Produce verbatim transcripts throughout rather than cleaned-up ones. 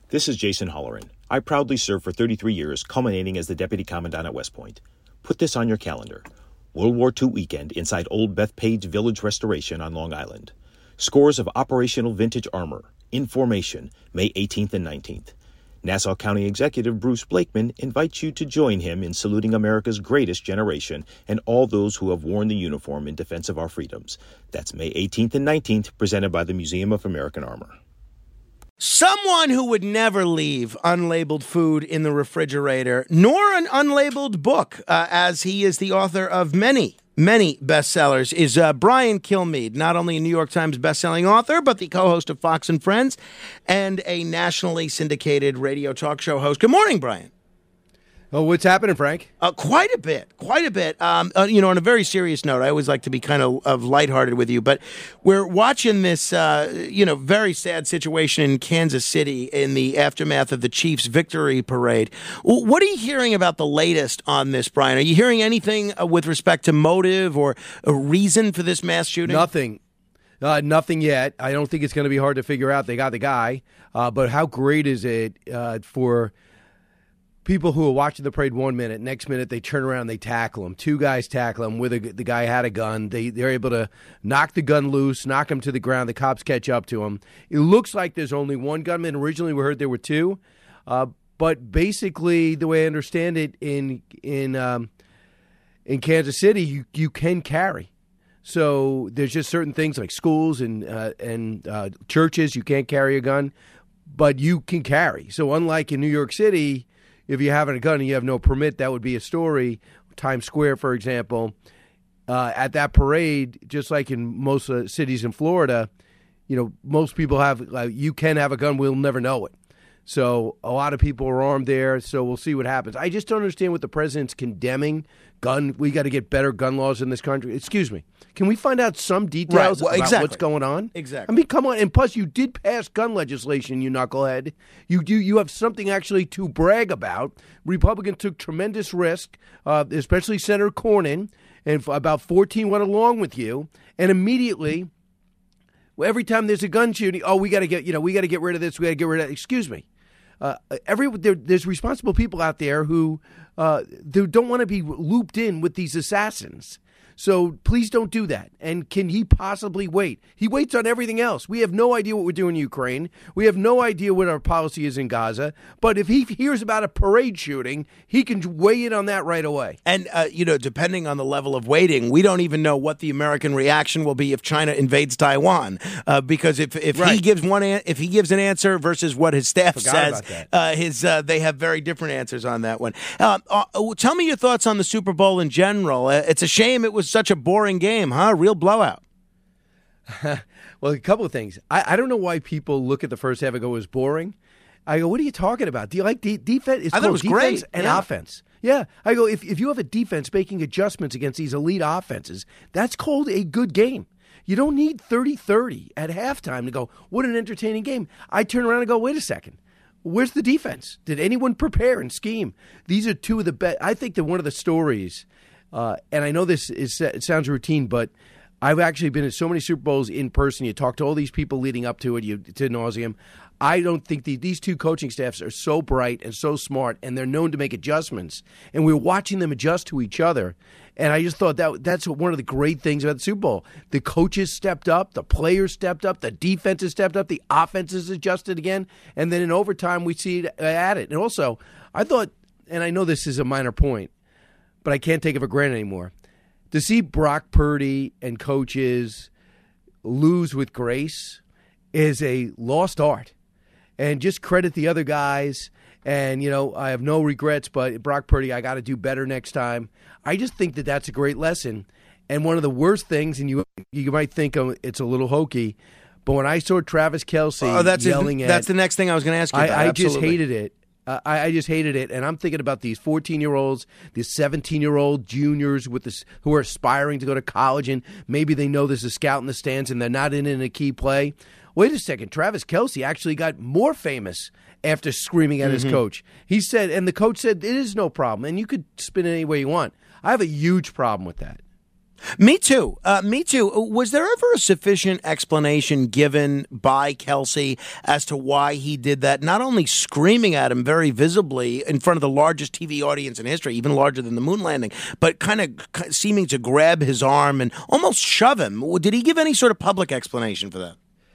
This is Jason Holleran. I proudly served for thirty-three years, culminating as the Deputy Commandant at West Point. Put this on your calendar. World War Two weekend inside Old Bethpage Village Restoration on Long Island. Scores of operational vintage armor. In formation, May eighteenth and nineteenth. Nassau County Executive Bruce Blakeman invites you to join him in saluting America's greatest generation and all those who have worn the uniform in defense of our freedoms. That's May eighteenth and nineteenth, presented by the Museum of American Armor. Someone who would never leave unlabeled food in the refrigerator, nor an unlabeled book, uh, as he is the author of many, many bestsellers, is uh, Brian Kilmeade, not only a New York Times bestselling author, but the co-host of Fox and Friends and a nationally syndicated radio talk show host. Good morning, Brian. Oh, what's happening, Frank? Uh, quite a bit, quite a bit. Um, uh, you know, on a very serious note, I always like to be kind of, of lighthearted with you, but we're watching this, uh, you know, very sad situation in Kansas City in the aftermath of the Chiefs' victory parade. W- what are you hearing about the latest on this, Brian? Are you hearing anything uh, with respect to motive or a reason for this mass shooting? Nothing. Uh, nothing yet. I don't think it's going to be hard to figure out. They got the guy. Uh, but how great is it uh, for people who are watching the parade one minute, next minute they turn around and they tackle him. Two guys tackle him with a, the guy had a gun. They, they're able to knock the gun loose, knock him to the ground. The cops catch up to him. It looks like there's only one gunman. Originally we heard there were two. Uh, but basically, the way I understand it, in in um, in Kansas City, you, you can carry. So there's just certain things like schools and, uh, and uh, churches, you can't carry a gun, but you can carry. So unlike in New York City, if you have a gun and you have no permit, that would be a story. Times Square, for example, uh, at that parade, just like in most uh, cities in Florida, you know, most people have, uh, you can have a gun, we'll never know it. So a lot of people are armed there, so we'll see what happens. I just don't understand what the president's condemning gun. We got to get better gun laws in this country. Excuse me. Can we find out some details right. well, about exactly. what's going on? Exactly. I mean, come on. And plus, you did pass gun legislation, you knucklehead. You do. You have something actually to brag about. Republicans took tremendous risk, uh, especially Senator Cornyn, and about fourteen went along with you, and immediately, well, every time there's a gun shooting, oh, we got to get, you know, we got to get rid of this. We got to get rid of that. Excuse me. Uh, every there, there's responsible people out there who uh, who don't want to be looped in with these assassins. So please don't do that. And can he possibly wait? He waits on everything else. We have no idea what we're doing in Ukraine. We have no idea what our policy is in Gaza. But if he hears about a parade shooting, he can weigh in on that right away. And, uh, you know, depending on the level of waiting, we don't even know what the American reaction will be if China invades Taiwan. Uh, because if, if right. he gives one an- if he gives an answer versus what his staff Forgot says, uh, his uh, they have very different answers on that one. Uh, uh, tell me your thoughts on the Super Bowl in general. Uh, it's a shame it was such a boring game, huh? Real blowout. Well, a couple of things. I, I don't know why people look at the first half and go, it was boring. I go, what are you talking about? Do you like de- defense? It's I thought it was defense great. and Yeah. offense. Yeah. I go, if, if you have a defense making adjustments against these elite offenses, that's called a good game. You don't need thirty thirty at halftime to go, what an entertaining game. I turn around and go, wait a second. Where's the defense? Did anyone prepare and scheme? These are two of the best. I think that one of the stories, uh, and I know this is it sounds routine, but I've actually been at so many Super Bowls in person. You talk to all these people leading up to it, you to nauseum. I don't think the, these two coaching staffs are so bright and so smart, and they're known to make adjustments. And we're watching them adjust to each other. And I just thought that that's one of the great things about the Super Bowl. The coaches stepped up, the players stepped up, the defenses stepped up, the offenses adjusted again, and then in overtime we see it at it. And also, I thought, and I know this is a minor point, but I can't take it for granted anymore. To see Brock Purdy and coaches lose with grace is a lost art. And just credit the other guys. And, you know, I have no regrets, but Brock Purdy, I got to do better next time. I just think that that's a great lesson. And one of the worst things, and you you might think it's a little hokey, but when I saw Travis Kelce oh, that's yelling it. at... That's the next thing I was going to ask you about. I, I just Absolutely. hated it. Uh, I, I just hated it, and I'm thinking about these fourteen-year-olds, these seventeen-year-old juniors with this who are aspiring to go to college, and maybe they know there's a scout in the stands and they're not in in a key play. Wait a second, Travis Kelce actually got more famous after screaming at mm-hmm. his coach. He said, and the coach said, it is no problem, and you could spin it any way you want. I have a huge problem with that. Me too. Uh, me too. Was there ever a sufficient explanation given by Kelsey as to why he did that? Not only screaming at him very visibly in front of the largest T V audience in history, even larger than the moon landing, but kind of seeming to grab his arm and almost shove him. Did he give any sort of public explanation for that?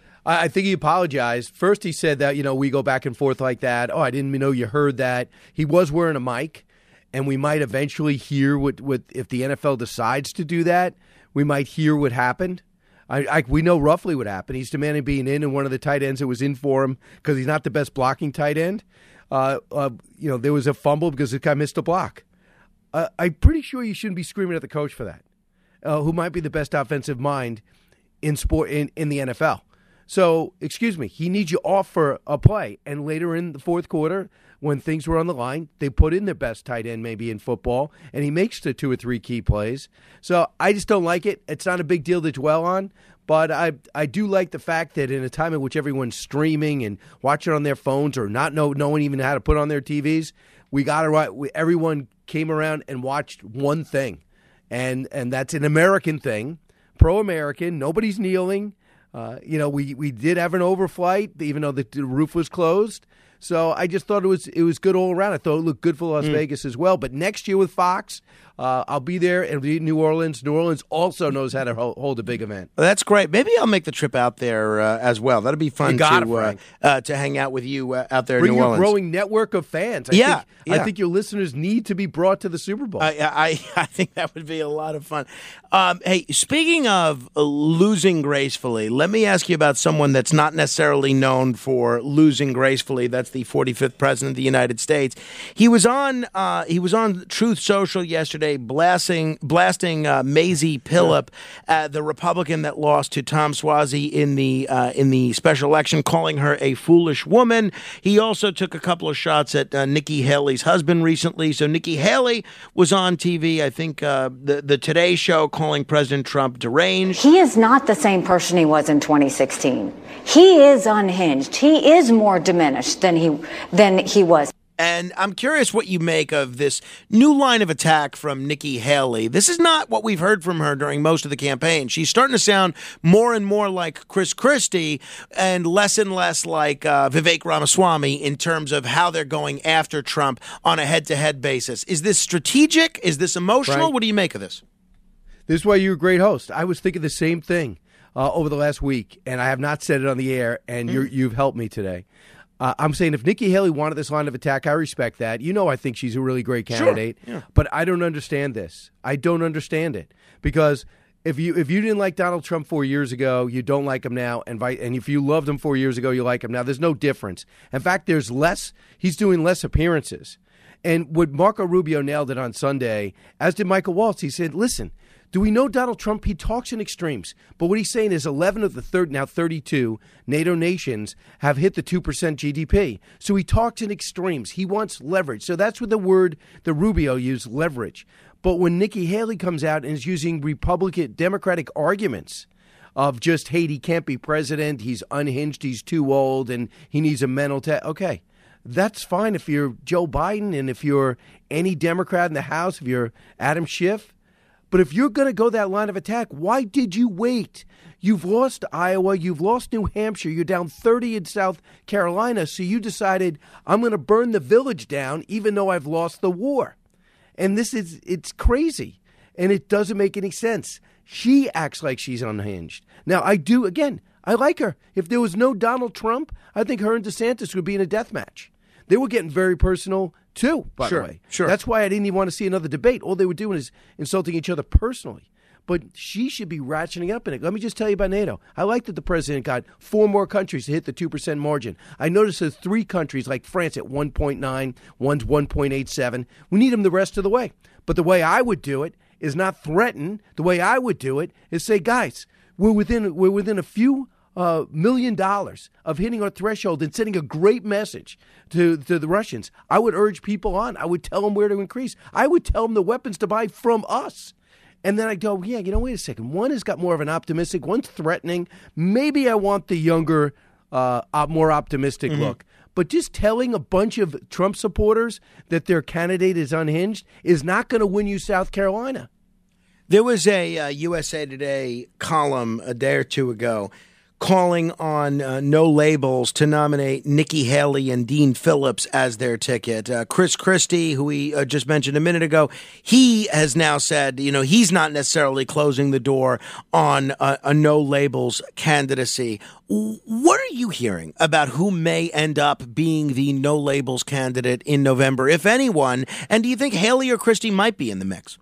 I think he apologized. First, he said that, you know, we go back and forth like that. Oh, I didn't know you heard that. He was wearing a mic. And we might eventually hear what, what if the N F L decides to do that, we might hear what happened. I, I, we know roughly what happened. He's demanding being in, and one of the tight ends that was in for him because he's not the best blocking tight end. Uh, uh, you know, there was a fumble because this guy missed a block. Uh, I'm pretty sure you shouldn't be screaming at the coach for that, uh, who might be the best offensive mind in sport in, in the N F L. So, excuse me, he needs you off for a play, and later in the fourth quarter, when things were on the line, they put in their best tight end maybe in football, and he makes the two or three key plays. So I just don't like it. It's not a big deal to dwell on, but I I do like the fact that in a time in which everyone's streaming and watching on their phones or not know knowing even how to put on their T Vs, we got it right. We, everyone came around and watched one thing, and and that's an American thing, pro-American. Nobody's kneeling. Uh, you know, we, we did have an overflight, even though the, the roof was closed. So I just thought it was it was good all around. I thought it looked good for Las mm. Vegas as well. But next year with Fox, uh, I'll be there and be in New Orleans. New Orleans also knows how to hold, hold a big event. Well, that's great. Maybe I'll make the trip out there uh, as well. That'll be fun to it, uh, uh, to hang out with you uh, out there Bring in New your Orleans. Growing network of fans. I yeah, think, yeah, I think your listeners need to be brought to the Super Bowl. I I, I think that would be a lot of fun. Um, hey, speaking of losing gracefully, let me ask you about someone that's not necessarily known for losing gracefully. That's the forty-fifth president of the United States. He was on uh, he was on Truth Social yesterday, blasting blasting uh, Mazie Pilip, uh, the Republican that lost to Tom Suozzi in the uh, in the special election, calling her a foolish woman. He also took a couple of shots at uh, Nikki Haley's husband recently. So Nikki Haley was on T V, I think uh, the the Today Show, calling President Trump deranged. He is not the same person he was in twenty sixteen. He is unhinged. He is more diminished than he than he was. And I'm curious what you make of this new line of attack from Nikki Haley. This is not what we've heard from her during most of the campaign. She's starting to sound more and more like Chris Christie and less and less like uh, Vivek Ramaswamy in terms of how they're going after Trump on a head-to-head basis. Is this strategic? Is this emotional? Right. What do you make of this? This is why you're a great host. I was thinking the same thing uh, over the last week, and I have not said it on the air, and mm. you're, you've helped me today. Uh, I'm saying if Nikki Haley wanted this line of attack, I respect that. You know, I think she's a really great candidate, sure. yeah. but I don't understand this. I don't understand it because if you if you didn't like Donald Trump four years ago, you don't like him now, and and if you loved him four years ago, you like him now. There's no difference. In fact, there's less. He's doing less appearances, and what Marco Rubio nailed it on Sunday, as did Michael Waltz. He said, "Listen." Do we know Donald Trump? He talks in extremes. But what he's saying is eleven of the third, now thirty-two NATO nations have hit the two percent G D P. So he talks in extremes. He wants leverage. So that's what the word that Rubio used, leverage. But when Nikki Haley comes out and is using Republican, Democratic arguments of just, hey, he can't be president, he's unhinged, he's too old, and he needs a mental test. Okay, that's fine if you're Joe Biden and if you're any Democrat in the House, if you're Adam Schiff. But if you're going to go that line of attack, why did you wait? You've lost Iowa. You've lost New Hampshire. You're down thirty in South Carolina. So you decided, I'm going to burn the village down even though I've lost the war. And this is, it's crazy. And it doesn't make any sense. She acts like she's unhinged. Now, I do, again, I like her. If there was no Donald Trump, I think her and DeSantis would be in a death match. They were getting very personal, too, by sure, the way. Sure. That's why I didn't even want to see another debate. All they were doing is insulting each other personally. But she should be ratcheting up in it. Let me just tell you about NATO. I like that the president got four more countries to hit the two percent margin. I noticed there's three countries like France at one point nine, one's one point eight seven. We need them the rest of the way. But the way I would do it is not threaten. The way I would do it is say, guys, we're within we're within a few Uh, million dollars of hitting our threshold and sending a great message to, to the Russians. I would urge people on. I would tell them where to increase. I would tell them the weapons to buy from us. And then I go, yeah, you know, wait a second. One has got more of an optimistic, one's threatening. Maybe I want the younger, uh, more optimistic mm-hmm. look. But just telling a bunch of Trump supporters that their candidate is unhinged is not going to win you South Carolina. There was a uh, U S A Today column a day or two ago calling on uh, No Labels to nominate Nikki Haley and Dean Phillips as their ticket. Uh, Chris Christie, who we uh, just mentioned a minute ago, he has now said, you know, he's not necessarily closing the door on a, a No Labels candidacy. What are you hearing about who may end up being the No Labels candidate in November, if anyone? And do you think Haley or Christie might be in the mix?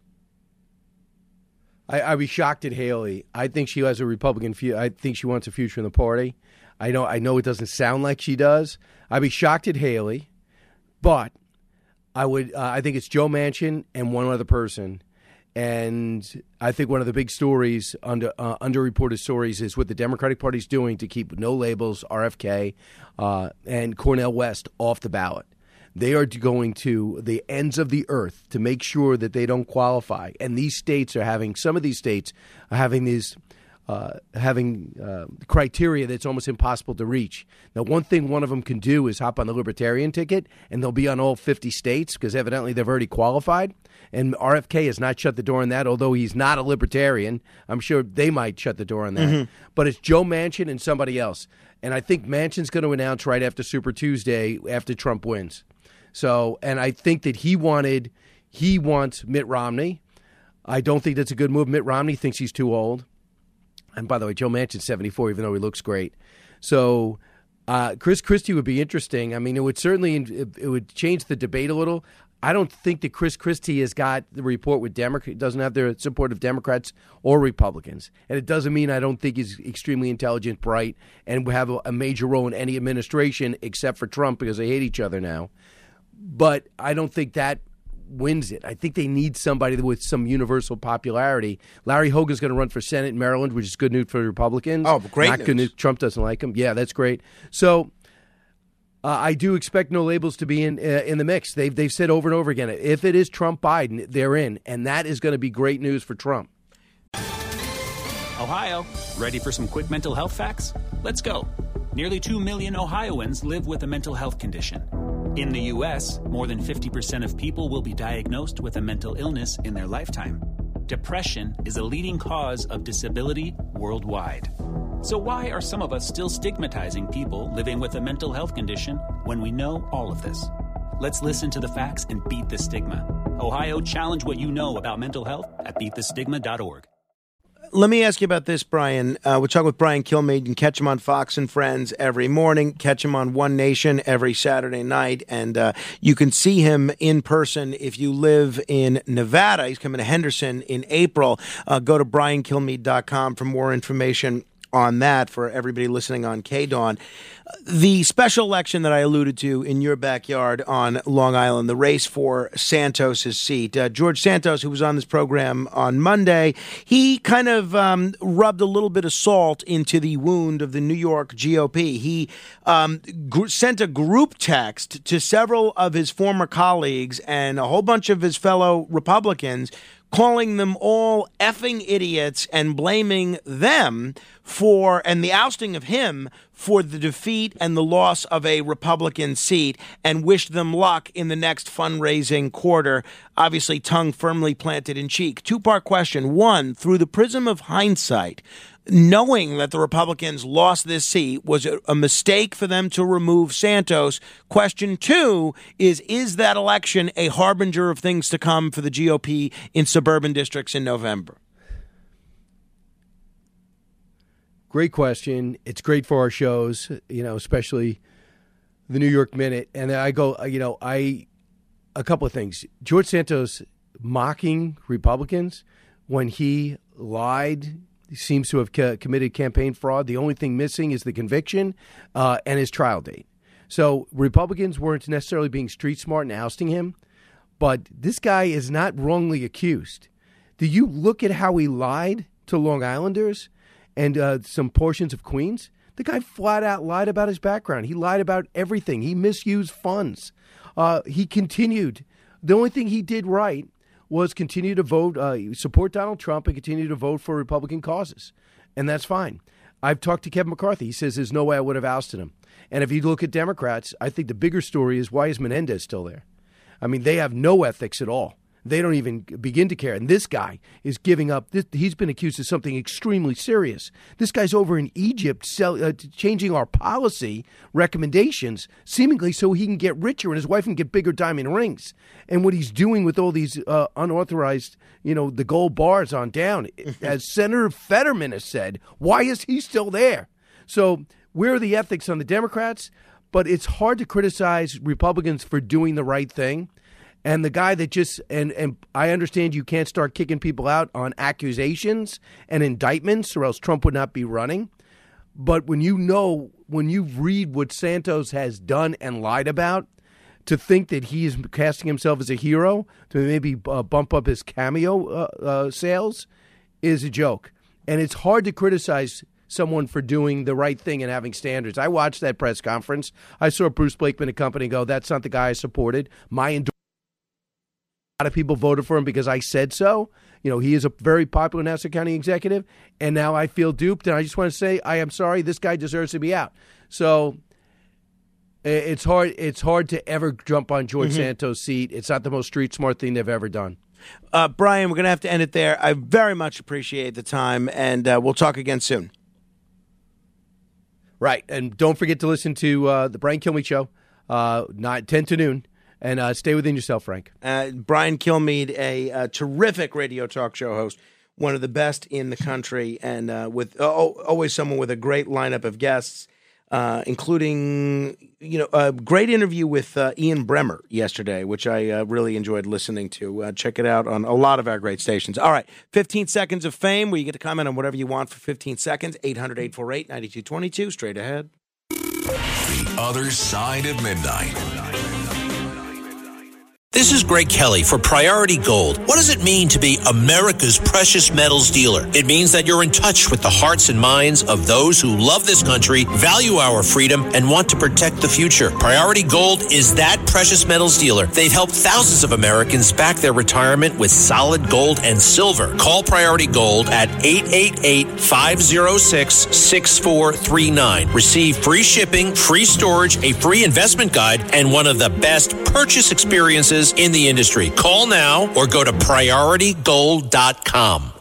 I, I'd be shocked at Haley. I think she has a Republican future. I think she wants a future in the party. I know I know it doesn't sound like she does. I'd be shocked at Haley, but I would. Uh, I think it's Joe Manchin and one other person. And I think one of the big stories, under uh, underreported stories, is what the Democratic Party is doing to keep No Labels, R F K, uh, and Cornel West off the ballot. They are going to the ends of the earth to make sure that they don't qualify. And these states are having, some of these states are having these, uh, having uh, criteria that's almost impossible to reach. Now, one thing one of them can do is hop on the Libertarian ticket, and they'll be on all fifty states because evidently they've already qualified. And R F K has not shut the door on that, although he's not a Libertarian. I'm sure they might shut the door on that. Mm-hmm. But it's Joe Manchin and somebody else. And I think Manchin's going to announce right after Super Tuesday, after Trump wins. So, and I think that he wanted, he wants Mitt Romney. I don't think that's a good move. Mitt Romney thinks he's too old. And by the way, Joe Manchin's seventy-four, even though he looks great. So, uh, Chris Christie would be interesting. I mean, it would certainly, it would change the debate a little. I don't think that Chris Christie has got the report with Democrats, doesn't have the support of Democrats or Republicans. And it doesn't mean I don't think he's extremely intelligent, bright, and will have a, a major role in any administration except for Trump because they hate each other now. But I don't think that wins it. I think they need somebody with some universal popularity. Larry Hogan's going to run for Senate in Maryland, which is good news for the Republicans. Oh, great Not news. Good news. Trump doesn't like him. Yeah, that's great. So uh, I do expect No Labels to be in uh, in the mix. They've, they've said over and over again, if it is Trump-Biden, they're in. And that is going to be great news for Trump. Ohio, ready for some quick mental health facts? Let's go. Nearly two million Ohioans live with a mental health condition. In the U S, more than fifty percent of people will be diagnosed with a mental illness in their lifetime. Depression is a leading cause of disability worldwide. So why are some of us still stigmatizing people living with a mental health condition when we know all of this? Let's listen to the facts and beat the stigma. Ohio, challenge what you know about mental health at beat the stigma dot org. Let me ask you about this, Brian. Uh, we're talking with Brian Kilmeade. You can catch him on Fox and Friends every morning, catch him on One Nation every Saturday night, and uh, you can see him in person if you live in Nevada. He's coming to Henderson in April. Uh, go to brian kilmeade dot com for more information on that for everybody listening on K-Dawn. The special election that I alluded to in your backyard on Long Island, the race for Santos's seat. Uh, George Santos, who was on this program on Monday, he kind of um, rubbed a little bit of salt into the wound of the New York G O P. He um, gr- sent a group text to several of his former colleagues and a whole bunch of his fellow Republicans, calling them all effing idiots and blaming them for, and the ousting of him for the defeat and the loss of a Republican seat, and wished them luck in the next fundraising quarter. Obviously, tongue firmly planted in cheek. Two-part question. One, through the prism of hindsight, knowing that the Republicans lost this seat, was it a mistake for them to remove Santos? Question two is, is that election a harbinger of things to come for the G O P in suburban districts in November? Great question. It's great for our shows, you know, especially the New York Minute. And I go, you know, I, a couple of things. George Santos mocking Republicans when he lied. He seems to have co- committed campaign fraud. The only thing missing is the conviction uh, and his trial date. So Republicans weren't necessarily being street smart and ousting him, but this guy is not wrongly accused. Do you look at how he lied to Long Islanders and uh, some portions of Queens? The guy flat out lied about his background. He lied about everything. He misused funds. Uh, he continued. The only thing he did right was continue to vote, uh, support Donald Trump and continue to vote for Republican causes. And that's fine. I've talked to Kevin McCarthy. He says there's no way I would have ousted him. And if you look at Democrats, I think the bigger story is, why is Menendez still there? I mean, they have no ethics at all. They don't even begin to care. And this guy is giving up. This, he's been accused of something extremely serious. This guy's over in Egypt sell, uh, changing our policy recommendations, seemingly so he can get richer and his wife can get bigger diamond rings. And what he's doing with all these uh, unauthorized, you know, the gold bars on down, as Senator Fetterman has said, why is he still there? So where are the ethics on the Democrats? But it's hard to criticize Republicans for doing the right thing. And the guy that just, and, and I understand you can't start kicking people out on accusations and indictments or else Trump would not be running. But when you know, when you read what Santos has done and lied about, to think that he is casting himself as a hero to maybe uh, bump up his cameo uh, uh, sales is a joke. And it's hard to criticize someone for doing the right thing and having standards. I watched that press conference. I saw Bruce Blakeman and company go, that's not the guy I supported. My endorsement. A lot of people voted for him because I said so. You know, he is a very popular Nassau County executive, and now I feel duped, and I just want to say I am sorry. This guy deserves to be out. So it's hard It's hard to ever jump on George mm-hmm. Santos' seat. It's not the most street-smart thing they've ever done. Uh, Brian, we're going to have to end it there. I very much appreciate the time, and uh, we'll talk again soon. Right, and don't forget to listen to uh, the Brian Kilmeade Show, uh, nine, ten to noon. And uh, stay within yourself, Frank. Uh, Brian Kilmeade, a, a terrific radio talk show host, one of the best in the country, and uh, with uh, always someone with a great lineup of guests, uh, including you know a great interview with uh, Ian Bremmer yesterday, which I uh, really enjoyed listening to. Uh, check it out on a lot of our great stations. All right, fifteen seconds of fame where you get to comment on whatever you want for fifteen seconds. eight hundred, eight four eight, nine two two two. Straight ahead. The Other Side of Midnight. This is Greg Kelly for Priority Gold. What does it mean to be America's precious metals dealer? It means that you're in touch with the hearts and minds of those who love this country, value our freedom, and want to protect the future. Priority Gold is that precious metals dealer. They've helped thousands of Americans back their retirement with solid gold and silver. Call Priority Gold at eight eight eight, five oh six, six four three nine. Receive free shipping, free storage, a free investment guide, and one of the best purchase experiences in the industry. Call now or go to priority gold dot com.